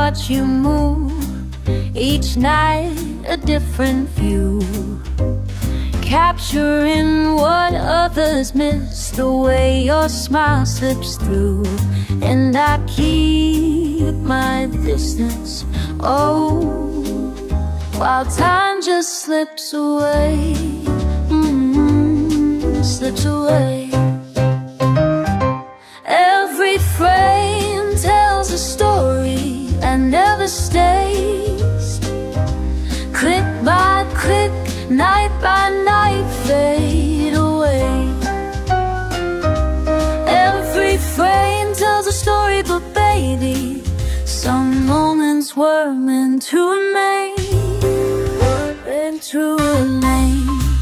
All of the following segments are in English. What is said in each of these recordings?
watch you move, each night a different view, capturing what others miss, the way your smile slips through. And I keep my distance, oh, while time just slips away, slips away. Every frame tells a story that never stays. Click by click, night by night, fade away. Every frame tells a story, but baby, some moments were meant to remain, meant to remain.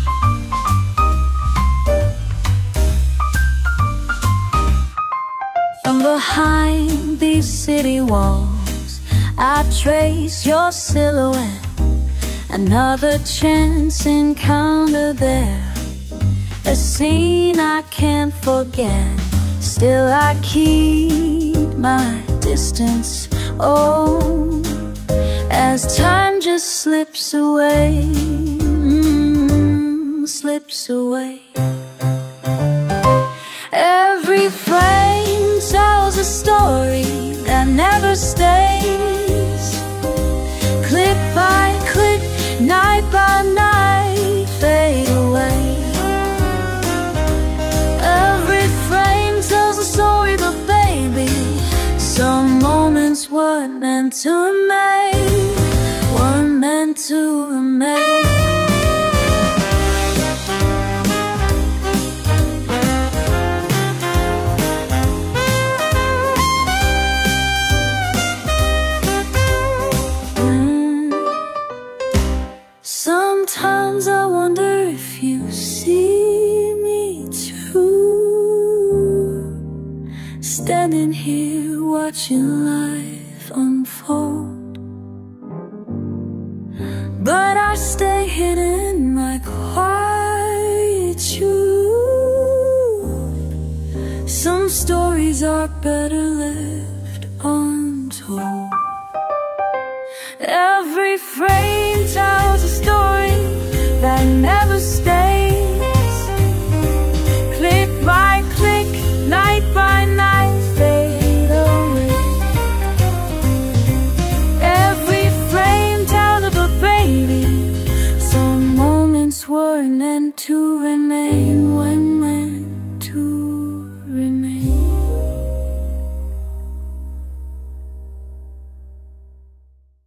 From behind these city walls, I trace your silhouette. Another chance encounter there, a scene I can't forget. Still I keep my distance, oh, as time just slips away, slips away. Every frame tells a story that never stays. Click by click, night by night, fade away. Every frame tells a story, but baby, some moments weren't meant to remain, weren't meant to remain. Sometimes I wonder if you see me too, standing here watching life unfold. But I stay hidden like quietude. Some stories are better left untold. Every frame tells a story that never stays. Click by click, night by night, fade away. Every frame tells a but baby, some moments were meant to remain when